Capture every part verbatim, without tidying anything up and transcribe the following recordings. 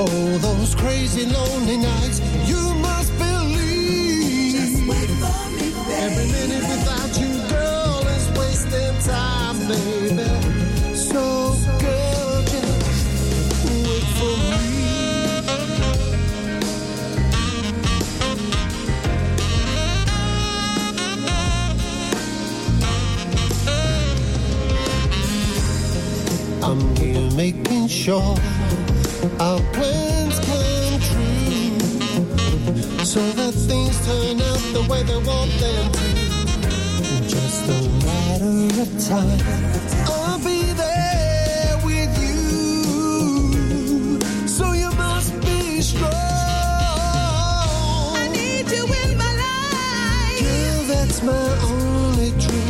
Oh, those crazy lonely nights, you must believe. Just wait for me, baby. Every minute without you, girl, is wasting time, baby. So, girl, just wait for me. I'm here making sure our plans come true, so that things turn out the way they want them to. Just a matter of time, I'll be there with you, so you must be strong. I need you in my life. Girl, that's my only dream.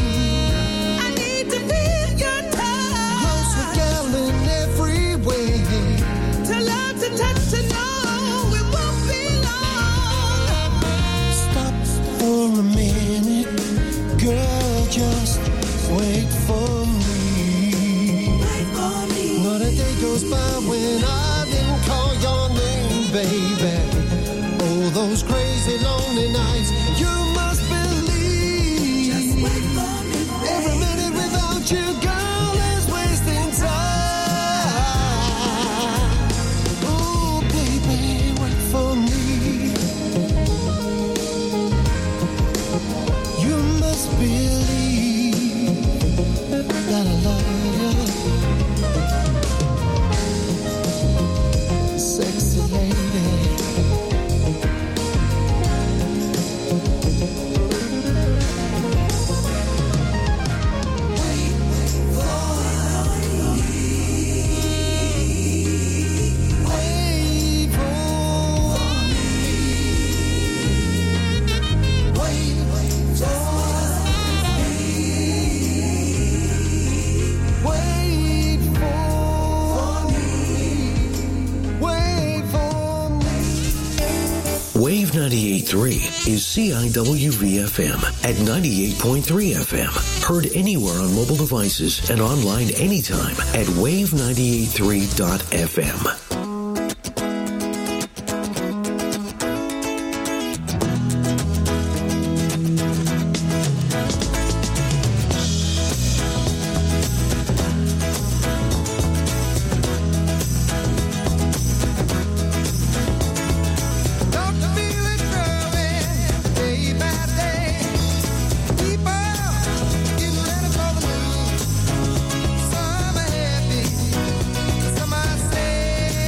Just wait for me. Wait for me. Not a day goes by when I didn't call your name, baby. Oh, those crazy lonely nights, you must believe. Just wait for me, baby. Every minute without you, girl, is wasting time. Oh, baby, wait for me. You must believe that I love you, sexy lady. Wait for me. Wait for me. Wait for me. Wave ninety-eight point three is C I W V F M at ninety-eight point three F M. Heard anywhere on mobile devices and online anytime at wave ninety-eight point three dot F M. Some are happy, some are sad.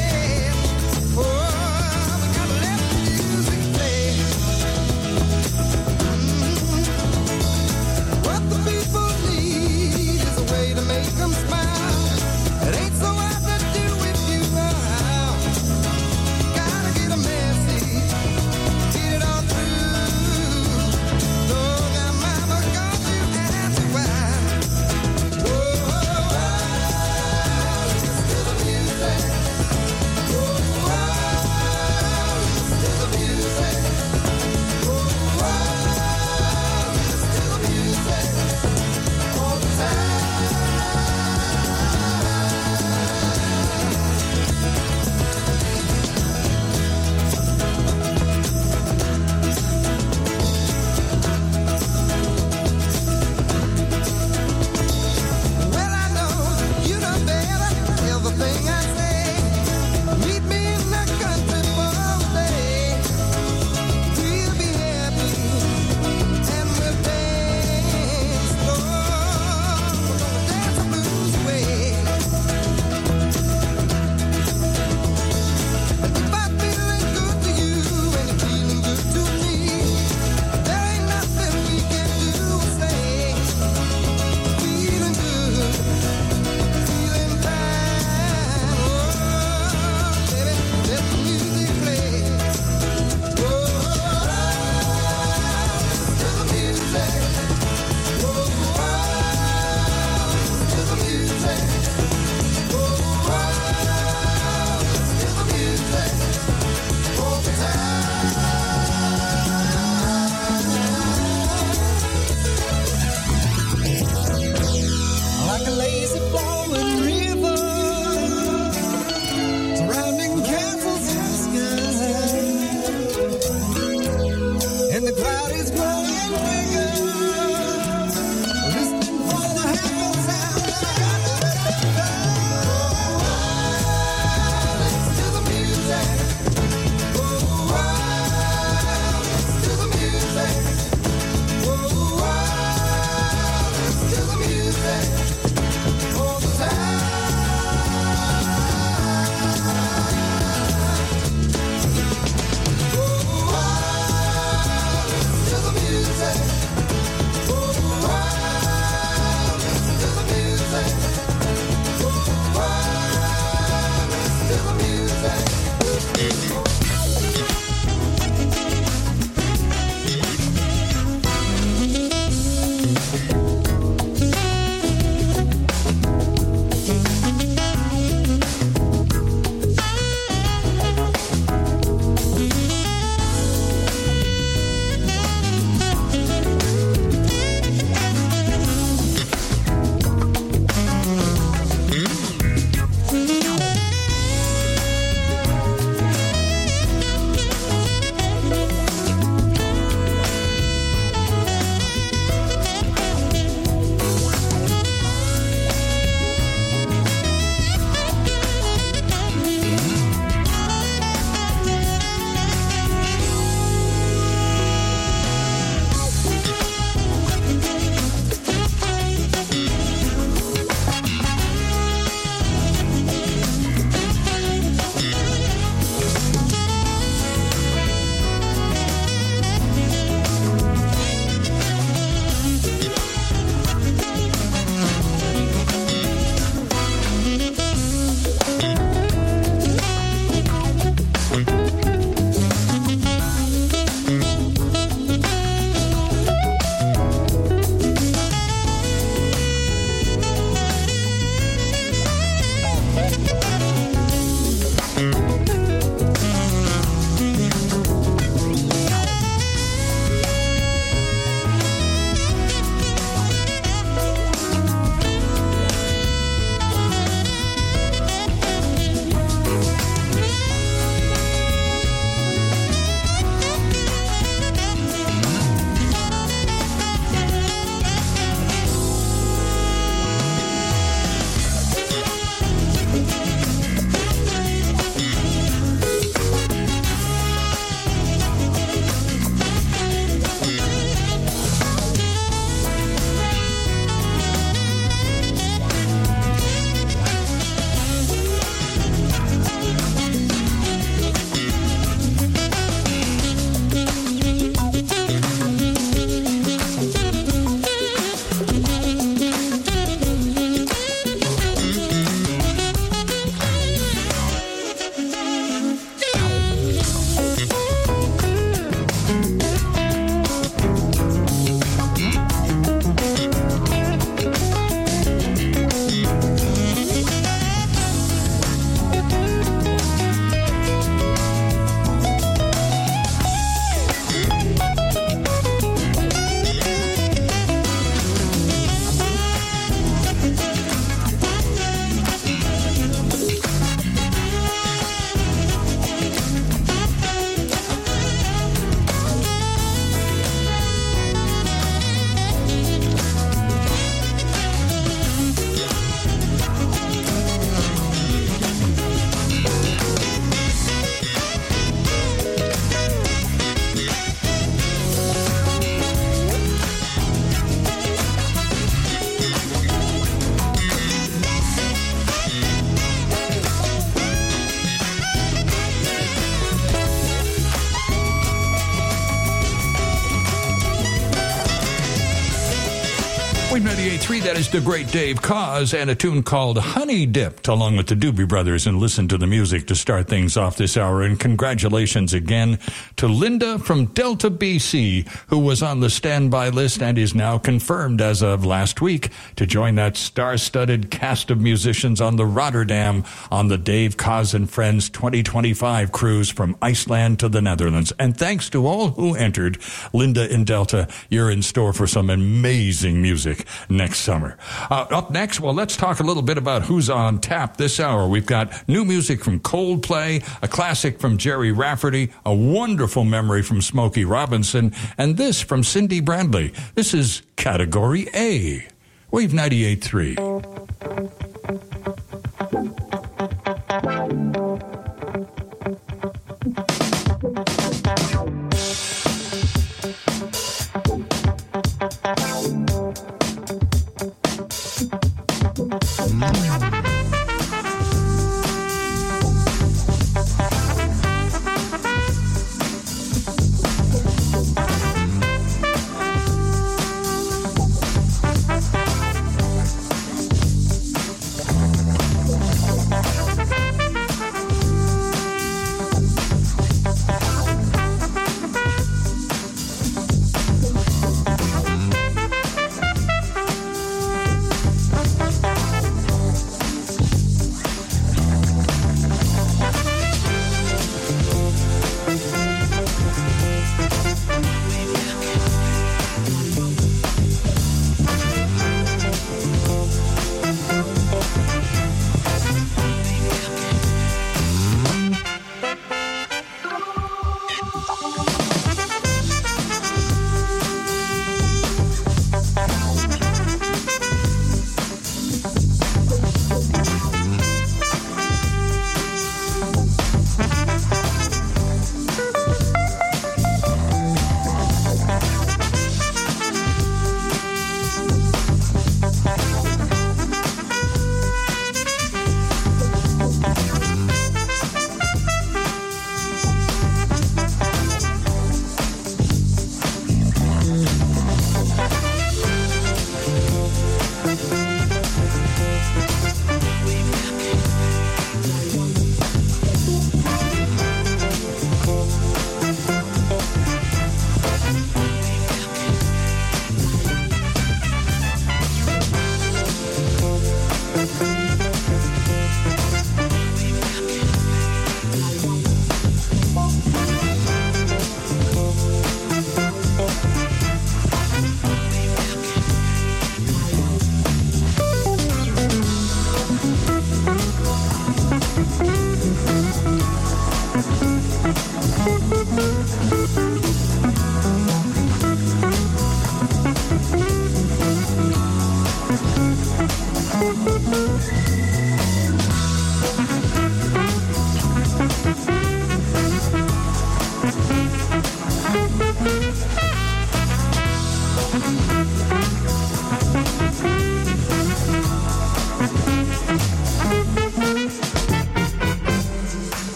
ninety-eight point three, that is the great Dave Koz, and a tune called Honey Dipped, along with the Doobie Brothers, and listen to the music to start things off this hour. And congratulations again to Linda from Delta, B C, who was on the standby list and is now confirmed as of last week to join that star-studded cast of musicians on the Rotterdam on the Dave Koz and Friends twenty twenty-five cruise from Iceland to the Netherlands. And thanks to all who entered, Linda in Delta, you're in store for some amazing music next summer. Uh, up next, well, let's talk a little bit about who's on tap this hour. We've got new music from Coldplay, a classic from Jerry Rafferty, a wonderful memory from Smokey Robinson, and this from Cindy Brandley. This is Category A. Wave ninety-eight point three.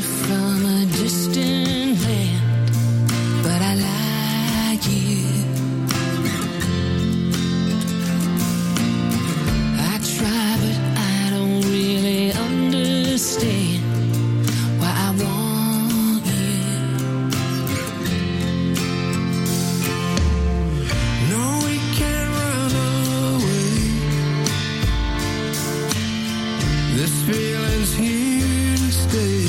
you from a distant land, but I like you. I try, but I don't really understand why I want you. No, we can't run away. This feeling's here to stay.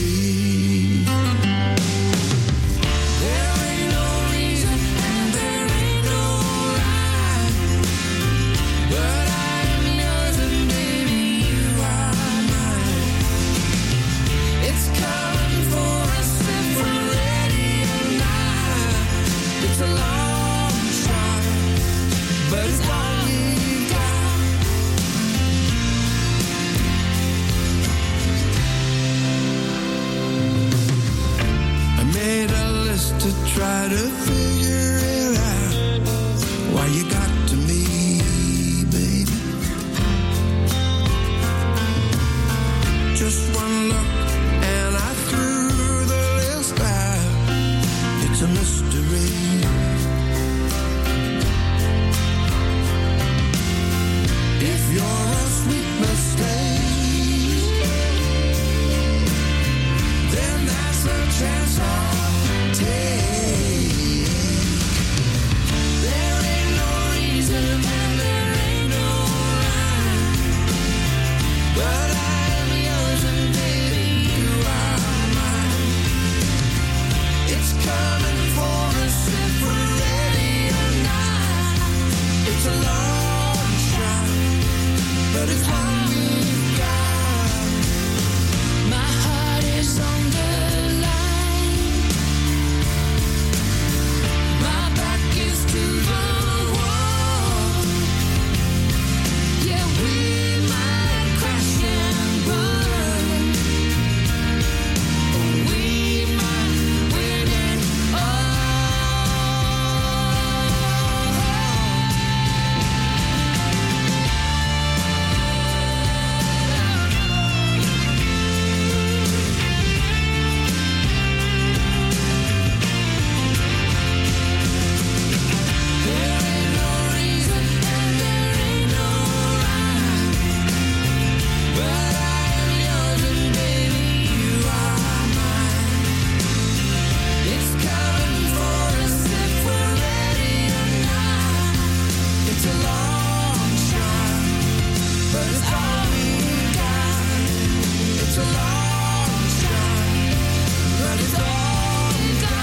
There ain't no reason and there ain't no rhyme, but I am yours and baby you are mine. It's coming for us if we're ready or not. It's a long shot, but it's all we've got. I made a list to try to figure it out. Why you got to me, baby. Just one look and I threw the list out. It's a mystery. If you're a sweet mistake, then that's a chance I'll take. There ain't no reason and there ain't no rhyme, but I'm yours and baby you are mine. It's coming for us if we're ready or not. It's a long shot, but it's all we've got. My heart is on the line. My back is to the wall. Yeah, we might crash and burn. We might win it all. There ain't no reason and there ain't no rhyme, but I am yours and baby you are mine. It's coming for us if we're ready or not. It's a long shot, but it's all we've got. It's a long shot, but it's all we've got.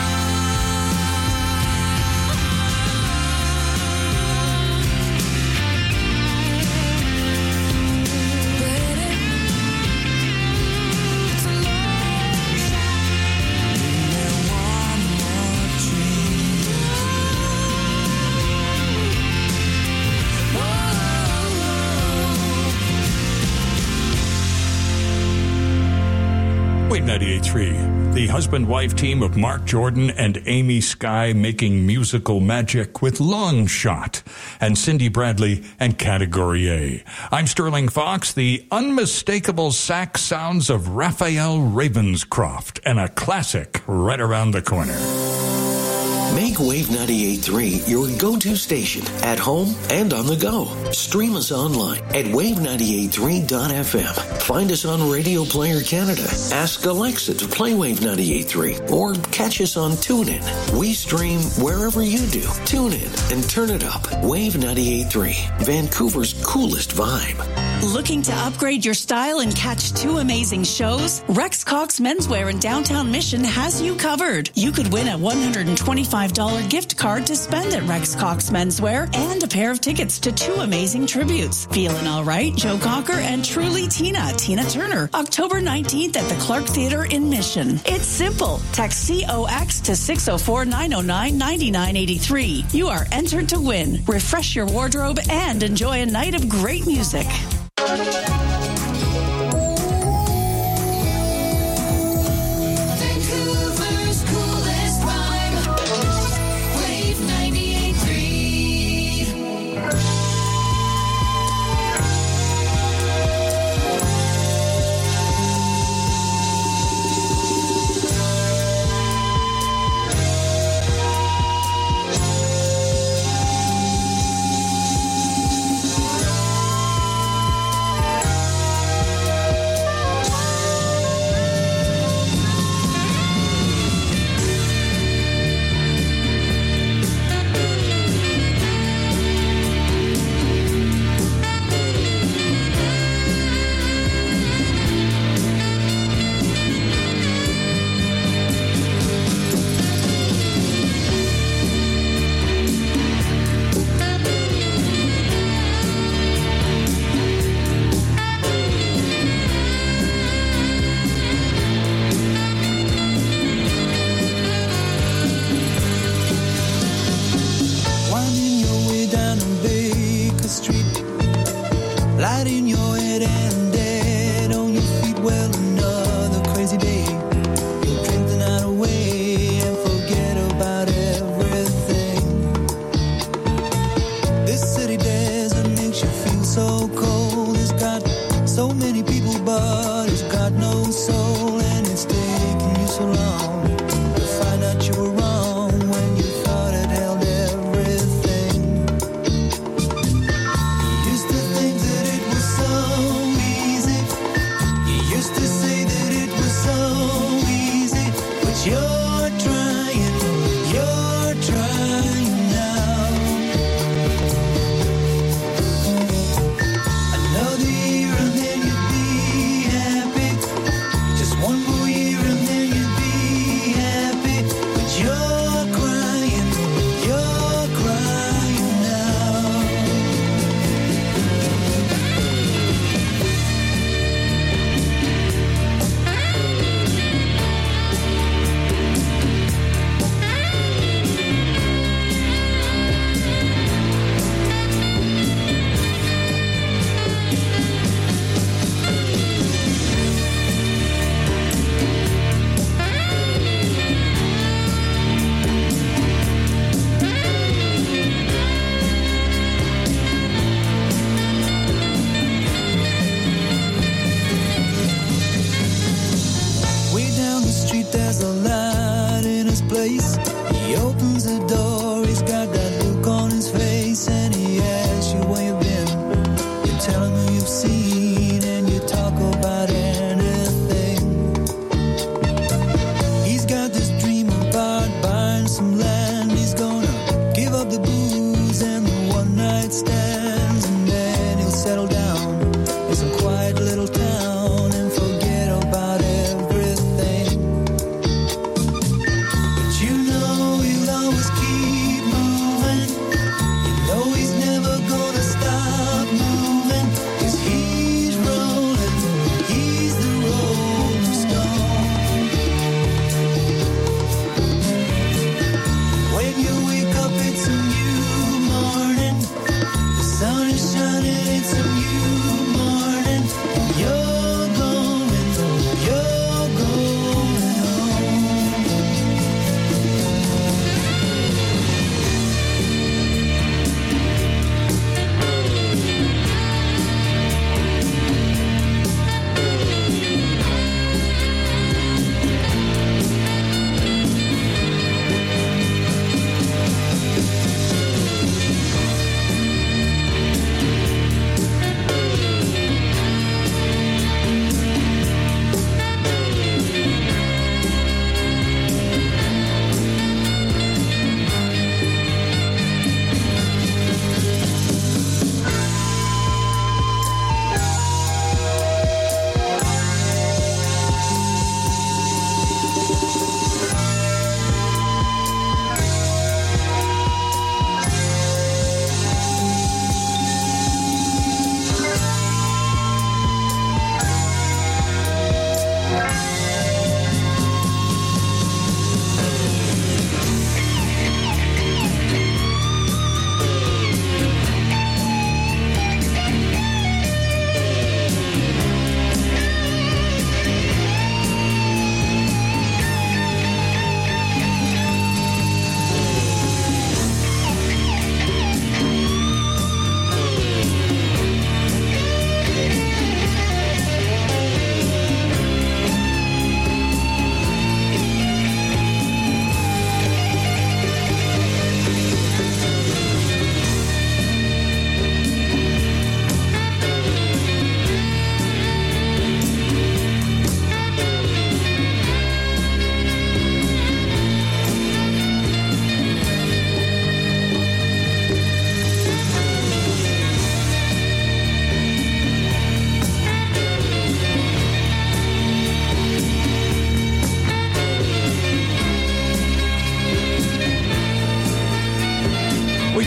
It's a long shot. One more dream. Wave ninety-eight point three, the husband-wife team of Mark Jordan and Amy Sky making musical magic with Long Shot, and Cindy Bradley and Category A. I'm Sterling Fox, the unmistakable sax sounds of Raphael Ravenscroft, and a classic right around the corner. Make Wave ninety-eight point three your go-to station at home and on the go. Stream us online at wave ninety-eight point three dot f m. Find us on Radio Player Canada. Ask Alexa to play Wave ninety-eight point three or catch us on TuneIn. We stream wherever you do. Tune in and turn it up. Wave ninety-eight point three, Vancouver's coolest vibe. Looking to upgrade your style and catch two amazing shows? Rex Cox Menswear in downtown Mission has you covered. You could win a one hundred twenty-five dollars gift card to spend at Rex Cox Menswear and a pair of tickets to two amazing tributes. Feeling All Right, Joe Cocker, and Truly Tina, Tina Turner, October nineteenth at the Clark Theater in Mission. It's simple. Text C O X to six oh four, nine oh nine, nine nine eight three. You are entered to win. Refresh your wardrobe and enjoy a night of great music. Vancouver's coolest vibe. Wave ninety-eight point three. right in your head and dead on your feet. Well, another crazy day. You'll drink the night away and forget about everything. This city desert makes you feel so cold. It's got so many people, but it's got no soul, and it's taken you so long to find out you were wrong when you thought it held everything. You used to think that it was so easy. You used to say that it was so easy, but you're trying, you're trying now. Another year and then you'd be happy. Just one more year and then you'd be happy. But you're crying, you're crying now. Way down the street there's a light in his place. He opens the door, he's got that look on his face, and he asks you where you've been. You tell him who you've seen, and you talk about anything. He's got this dream about buying some land. He's gonna give up the booze and the one night stands, and then he'll settle down in some quiet little town and forget about everything. But you know he'll always keep moving.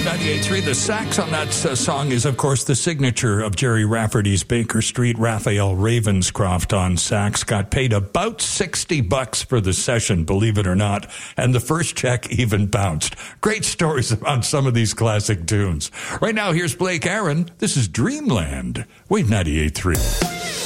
Wave ninety-eight point three, the sax on that uh, song is, of course, the signature of Jerry Rafferty's Baker Street. Raphael Ravenscroft on sax got paid about sixty bucks for the session, believe it or not, and the first check even bounced. Great stories about some of these classic tunes. Right now, here's Blake Aaron. This is Dreamland. Wave ninety-eight point three.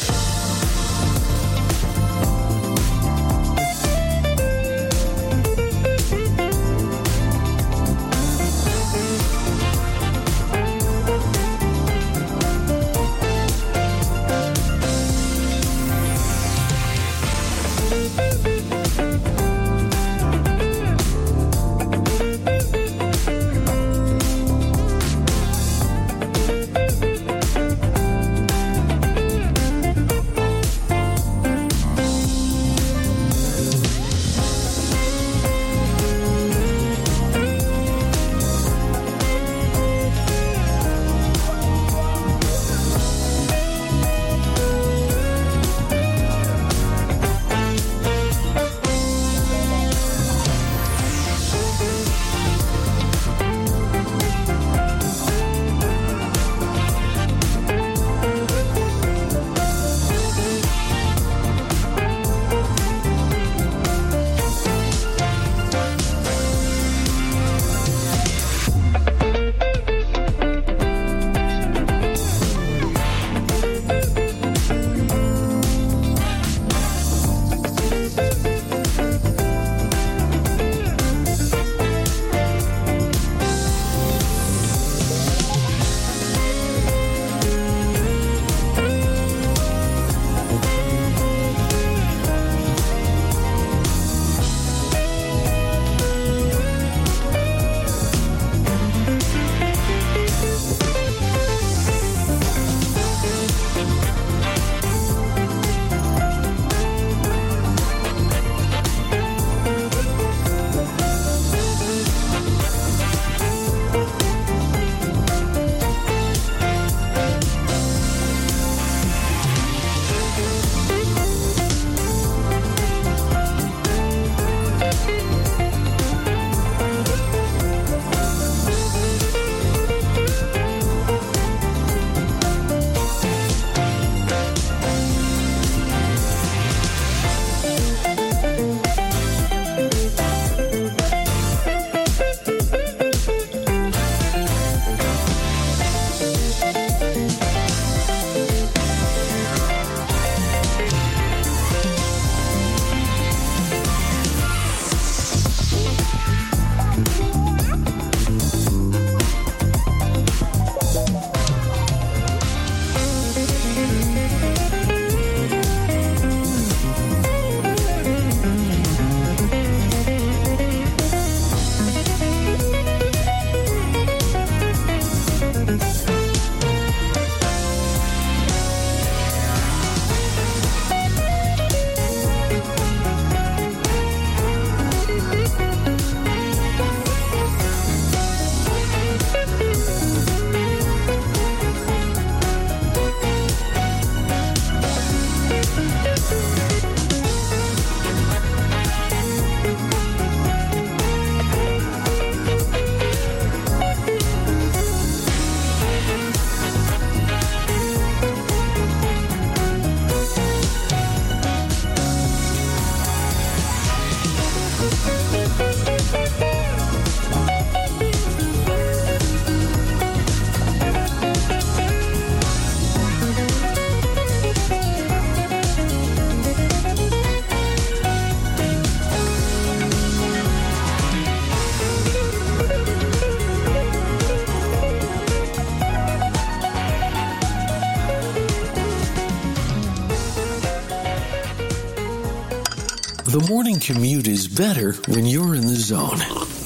The morning commute is better when you're in the zone.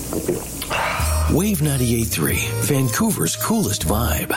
Wave ninety-eight point three, Vancouver's coolest vibe.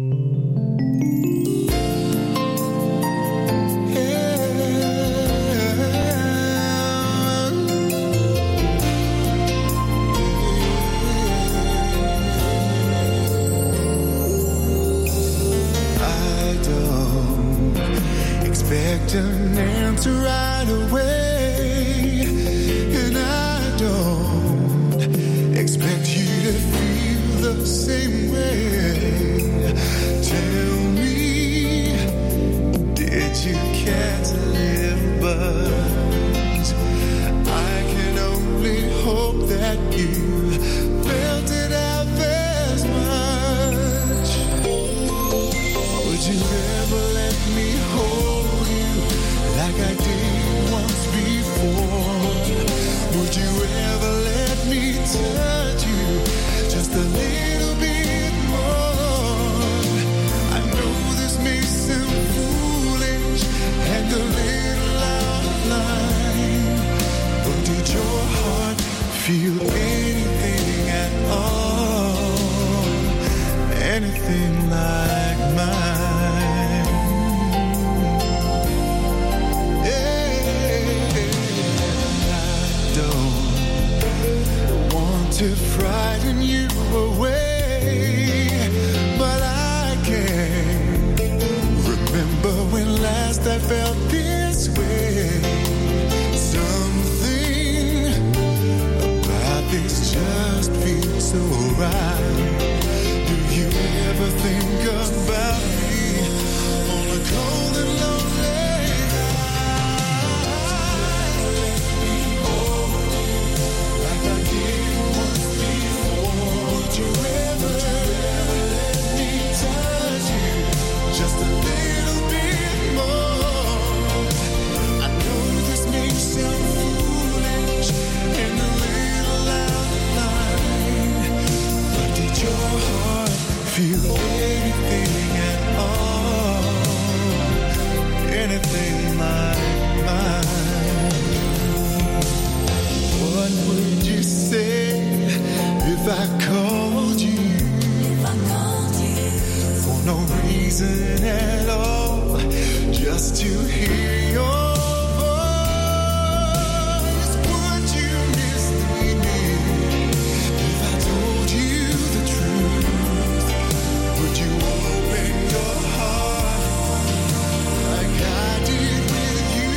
I don't expect an answer right away, and I don't expect you to feel the same way. Tell me, did you catch a little buzz? I can only hope that you felt it out as much. Would you ever let me hold you like I did once before? Would you ever let me touch you just a little bit more? I know this may sound foolish and a little out of line, but did your heart feel anything at all? Anything like mine? Yeah, I don't want to frighten you away, but I can't remember when last I felt this way. Something about this just feels so right. Do you ever think about me on a cold and lonely night? Like I did once before. Would you ever let me touch you just a little bit more? I know this may sound foolish and a little out of line, but did your heart feel anything at all? Anything like mine? What would you say if I called you? If I called you for no reason at all, just to hear your voice? Would you mislead me if I told you the truth? Would you open your heart like I did with you?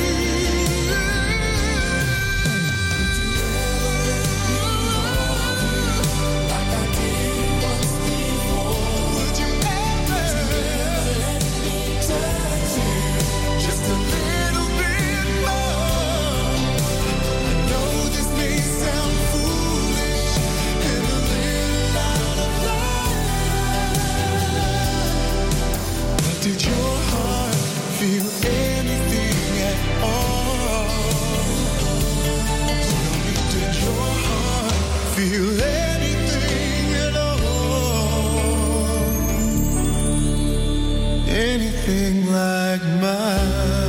Like I did once before. Would you ever let me touch you just a little bit more? I know this may sound foolish and a little out of line, but did your heart feel anything at all? Tell me, did your heart feel anything at all? Anything like mine?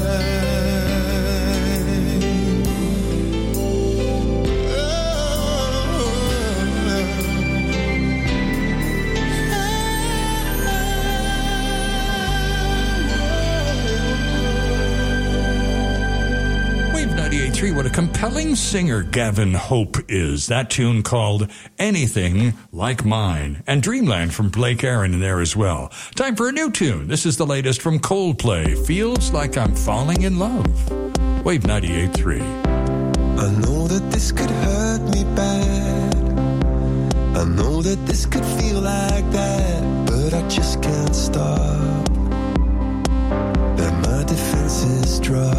Wave ninety-eight point three, what a compelling singer Gavin Hope is. That tune called Anything Like Mine. And Dreamland from Blake Aaron in there as well. Time for a new tune. This is the latest from Coldplay. Feels Like I'm Falling in Love. Wave ninety-eight point three. I know that this could hurt me bad. I know that this could feel like that, but I just can't stop. Let my defenses drop.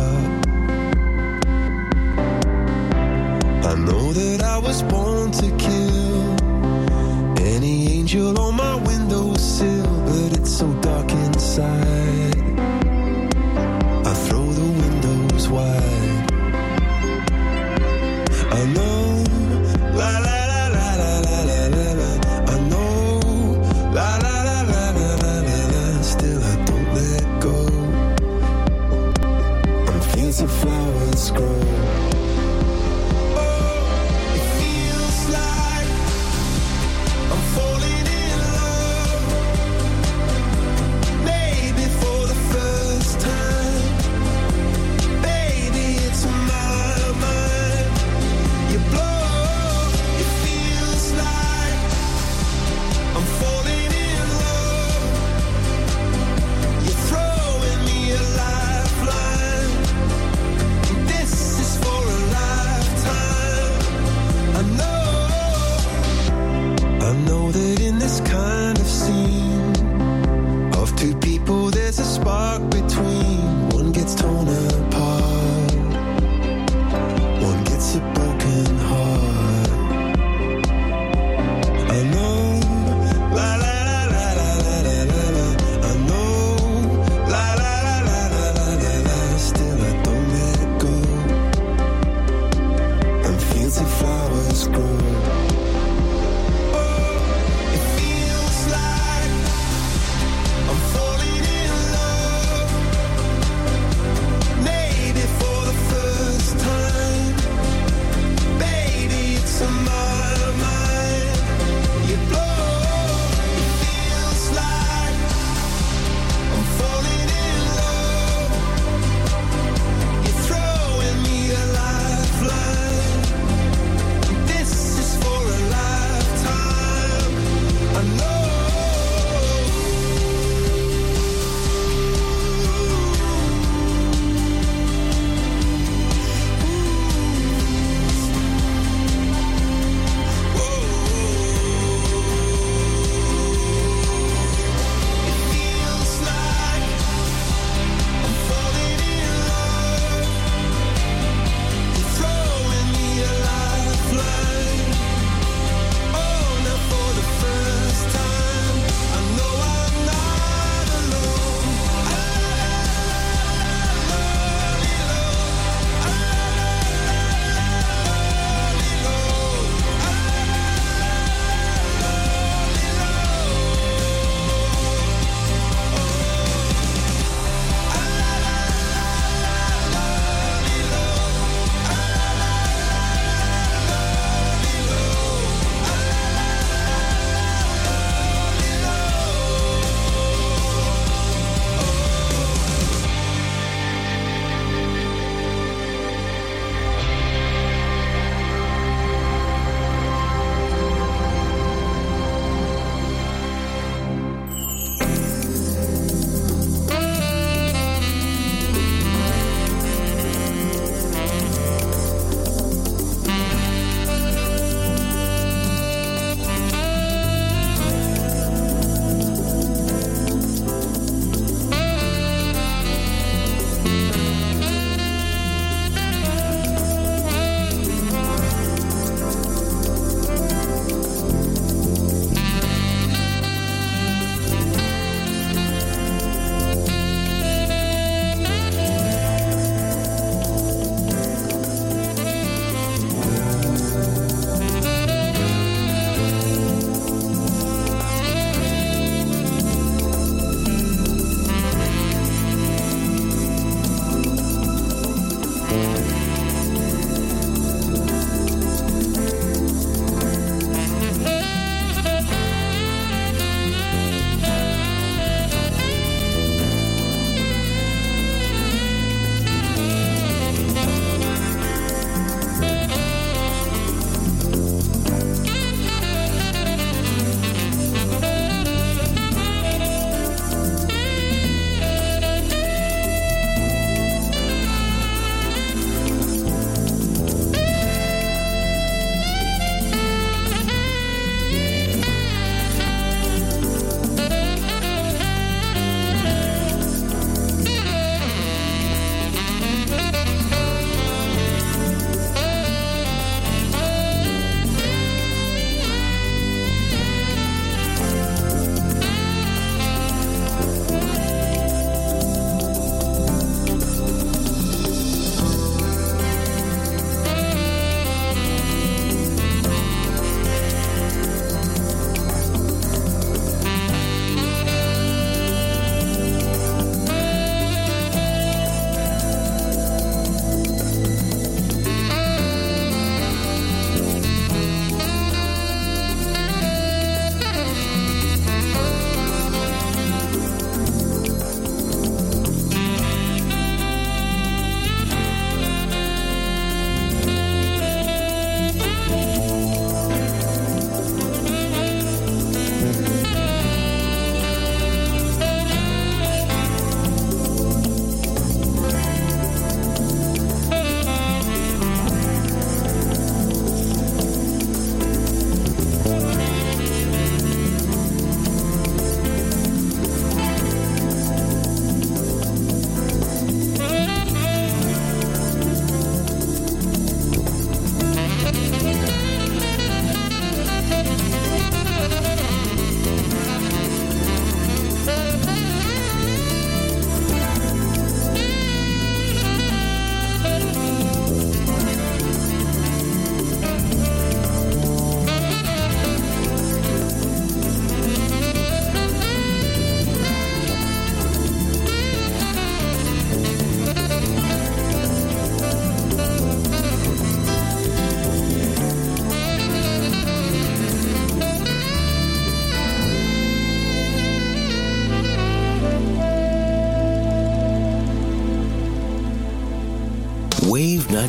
I know that I was born to kill any angel on my windowsill, but it's so dark inside. I throw the windows wide. I know, la la la la la la la la la. I know, la la la la la la la la. Still I don't let go. I'm fields of flowers grow. Oh, it feels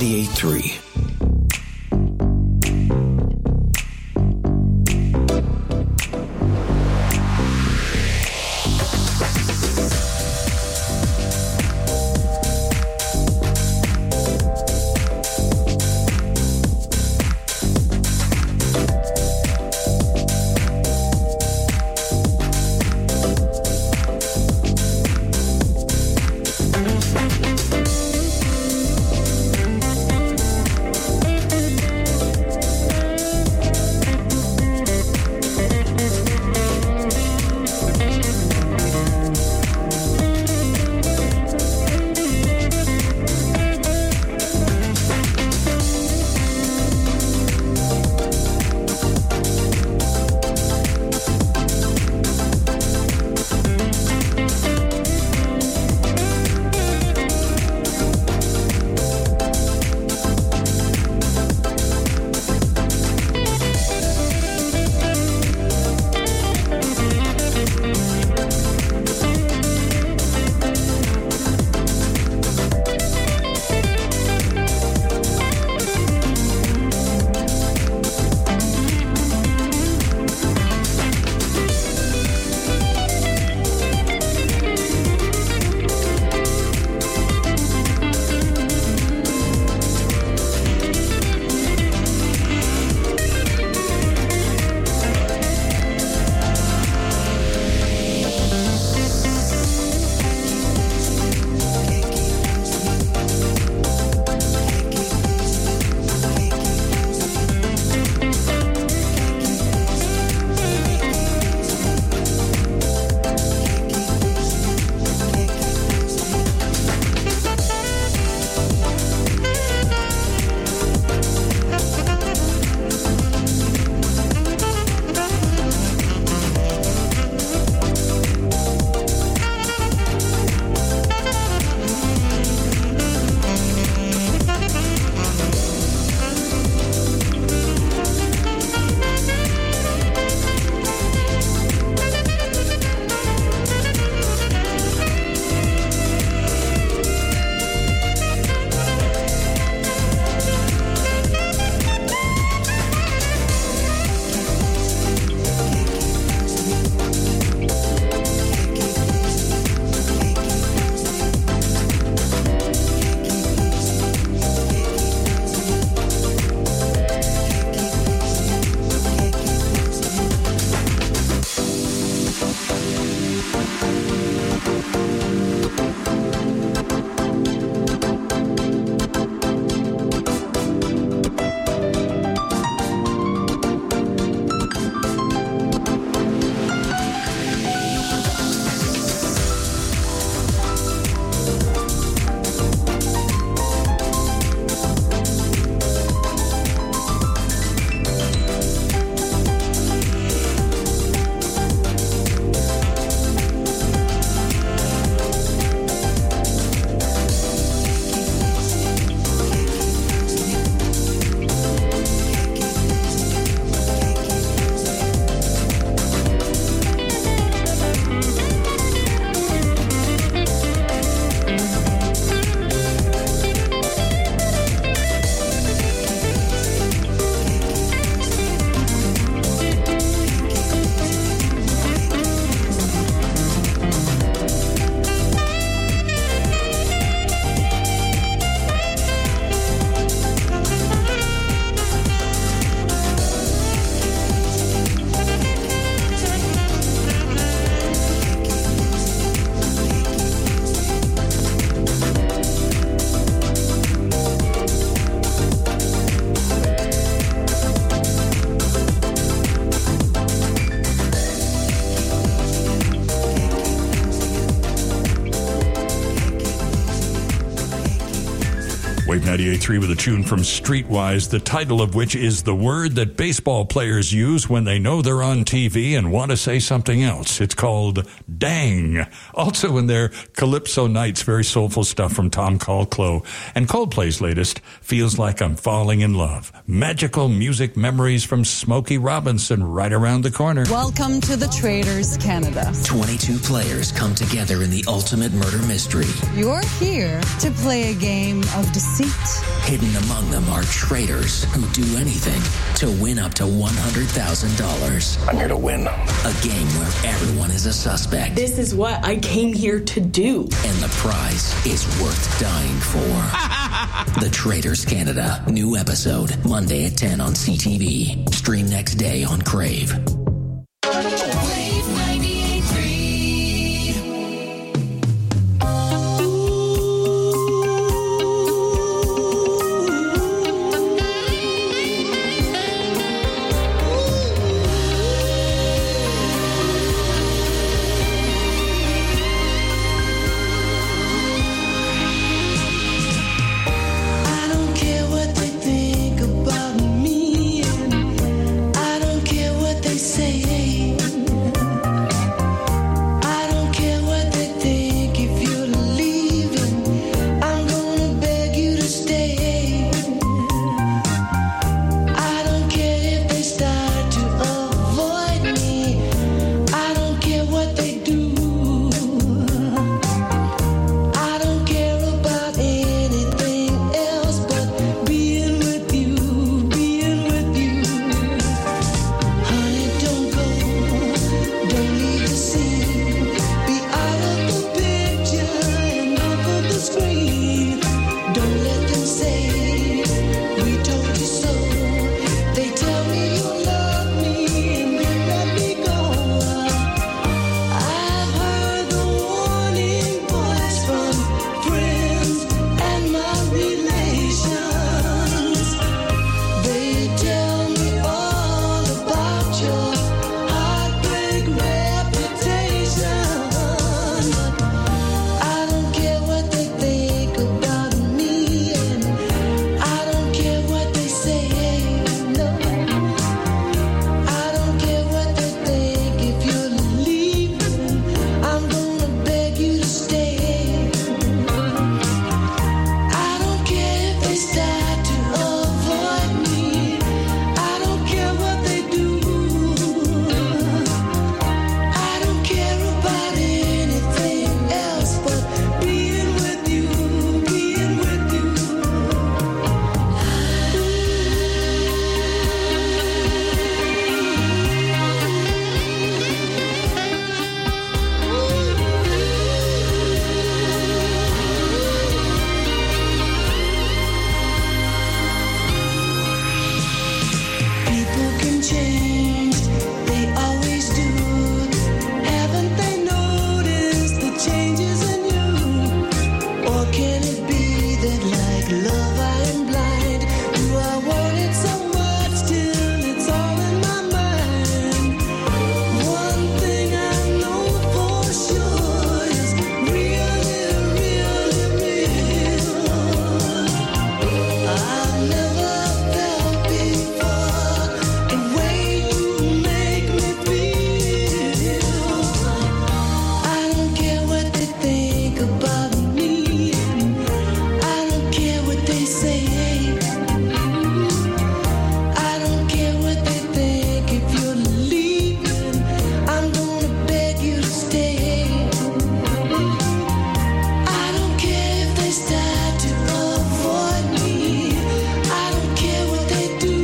ninety-eight point three. Wave ninety-eight point three with a tune from Streetwise, the title of which is the word that baseball players use when they know they're on T V and want to say something else. It's called Dang. Also in there, Calypso Nights, very soulful stuff from Tom Coldclough. And Coldplay's latest, Feels Like I'm Falling in Love. Magical music memories from Smokey Robinson right around the corner. Welcome to the Traders Canada. twenty-two players come together in the ultimate murder mystery. You're here to play a game of deceit Plus, hidden among them are traitors who do anything to win up to one hundred thousand dollars. I'm here to win. A game where everyone is a suspect. This is what I came here to do. And the prize is worth dying for. The Traitors Canada. New episode, Monday at ten on C T V. Stream next day on Crave. Wave ninety-eight point three. I don't care what they think about me, and I don't care what they say. I don't care what they think if you're leaving. I'm gonna beg you to stay. I don't care if they start to avoid me. I don't care what they do. I don't care about anything else but being with you, being with you. Honey, don't go, don't leave the scene. Be out of the picture and off of the screen. Don't let them say we told you so. They tell me you love me and then let me go. I've heard the warning voice from friends and my relations. They tell me all about your heartbreak reputation. I don't care what they think about me, and I don't care what they say. No, I don't care what they think if you're leaving. I'm gonna beg you to stay. I don't care if they start to avoid me. I don't care what they do. I don't care about anything else but being with you, being with you. People can change, they always do. Haven't they noticed the changes in you? Or can it be that like love I am blind? Do I want it so much till it's all in my mind? One thing I know for sure is really, really real. I've never felt before the way you make me feel. I don't care what they think about me. I don't care what they say. I don't care what they think if you're leaving. I'm gonna beg you to stay. I don't care if they start to avoid me. I don't care what they do.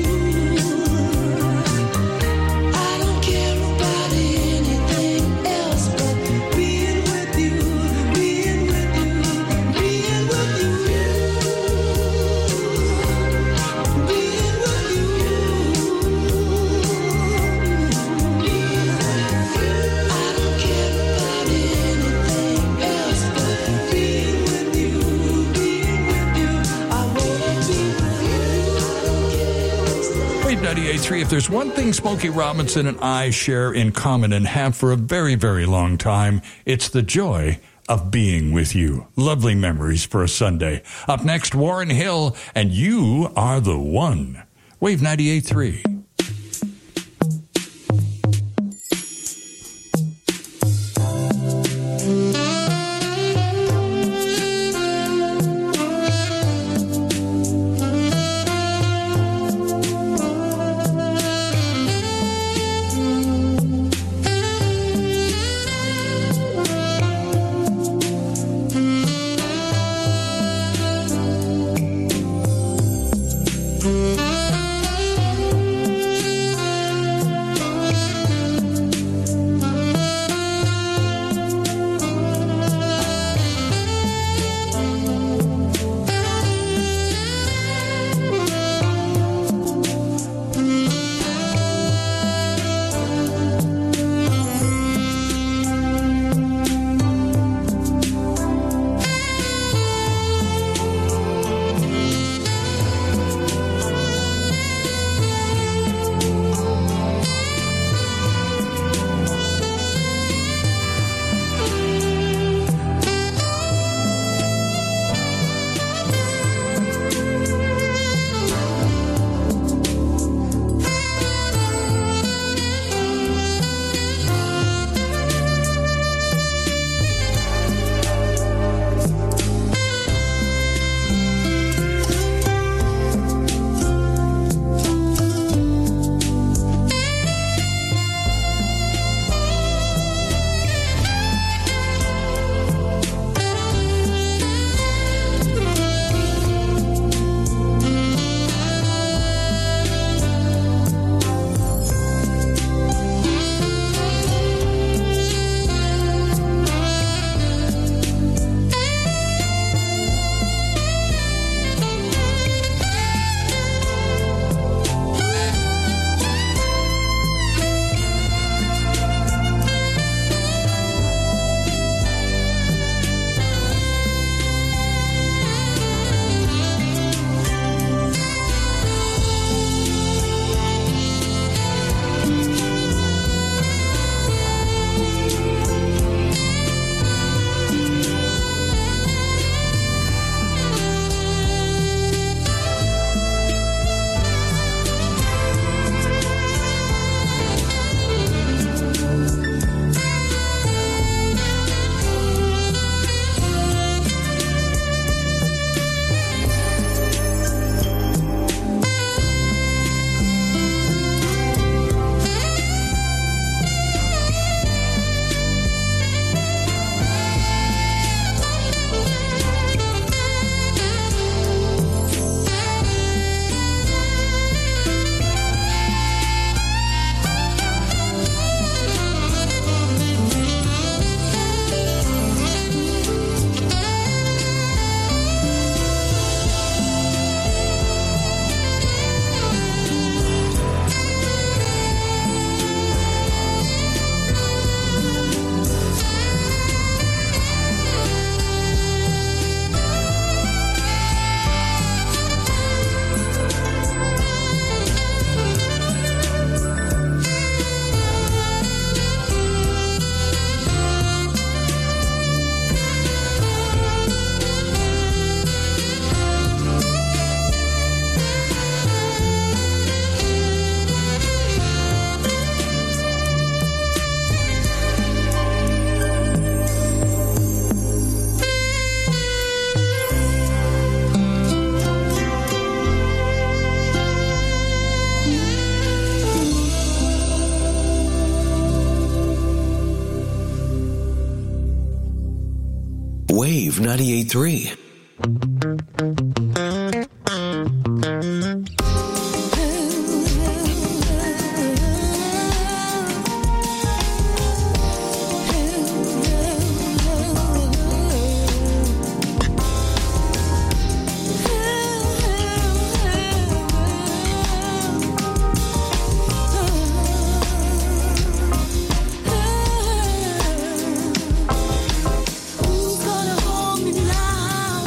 I don't care about anything else but being with you, being with you, being with you, being with you. I don't care about anything else but being with you, being with you. I wanna be with you. I don't care what's the Wave ninety-eight point three. If there's one thing Smokey Robinson and I share in common and have for a very, very long time, it's the joy of being with you. Lovely memories for a Sunday. Up next, Warren Hill, and You Are the One. Wave ninety-eight point three. Wave ninety-eight point three. Who's gonna hold me now?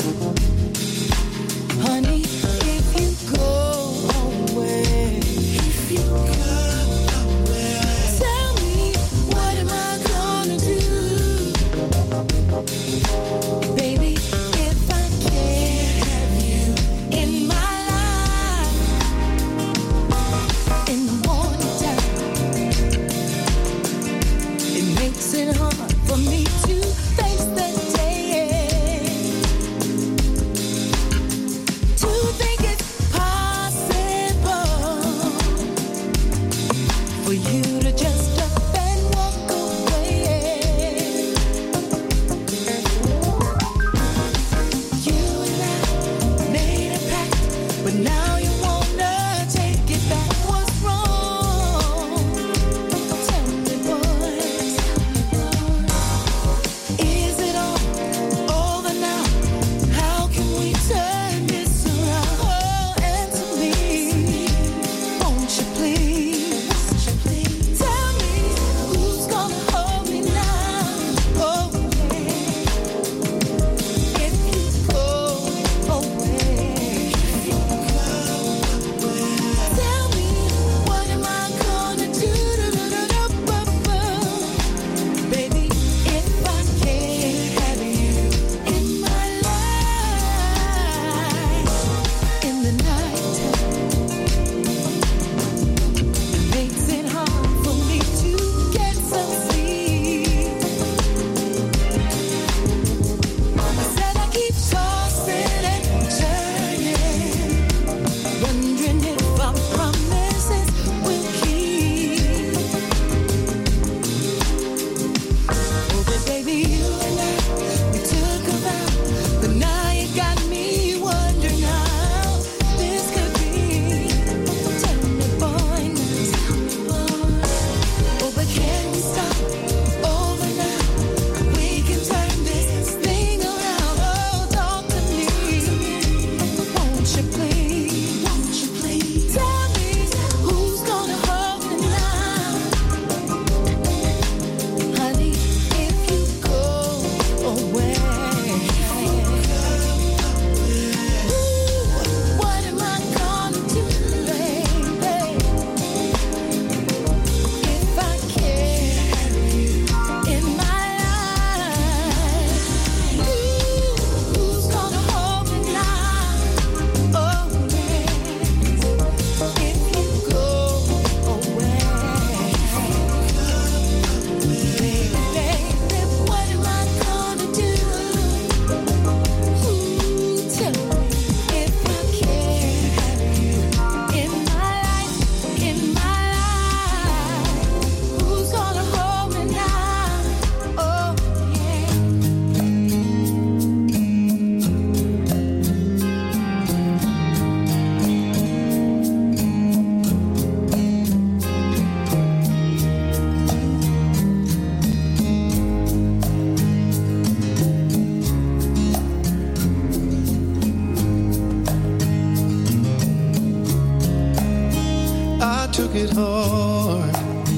took it hard,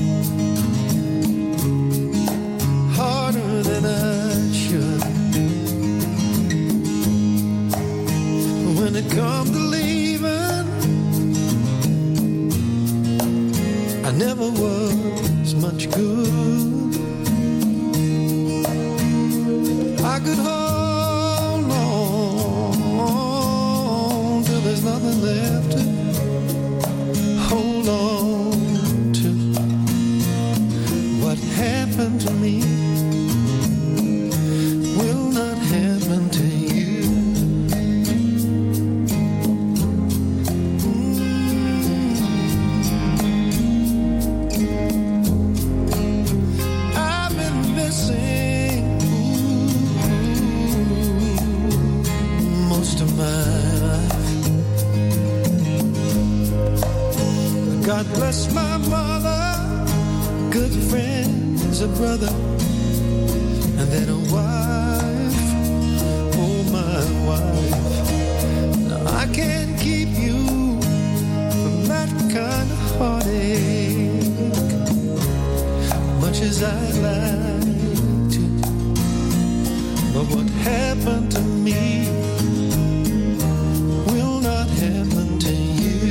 harder than I should. When it comes to leaving, I never was much good. I could hold on till there's nothing left to hold on to. What happened to me will not happen to you. Mm. I've been missing, ooh, good friends, a brother, and then a wife. Oh, my wife. Now I can't keep you from that kind of heartache, much as I'd like to. But what happened to me will not happen to you.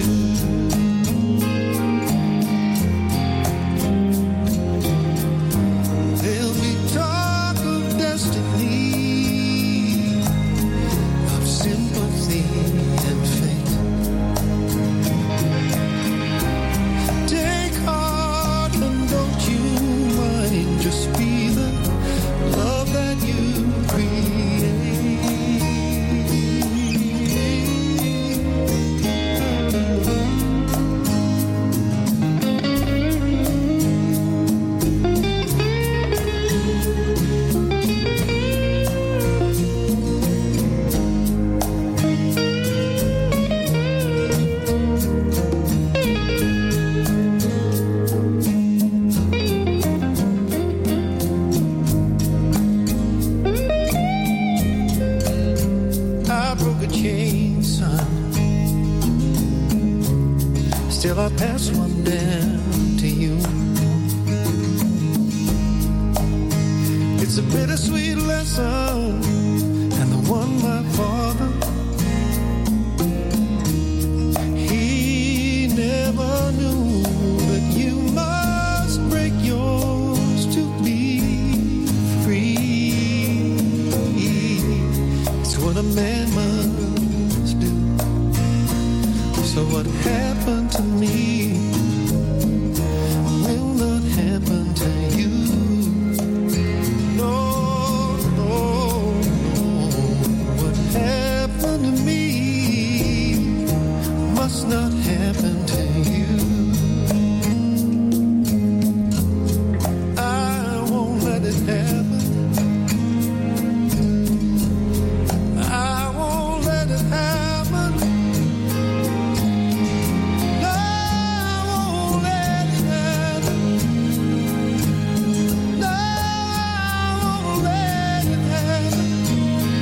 There'll be talk of destiny, of sympathy and fate. Take heart and don't you mind, just be the love that you still I pass one down to you. It's a bittersweet lesson, and the one my father, he never knew that you must break yours to be free. It's what a man must do. So what happened to me will not happen to you. No, no, no. What happened to me must not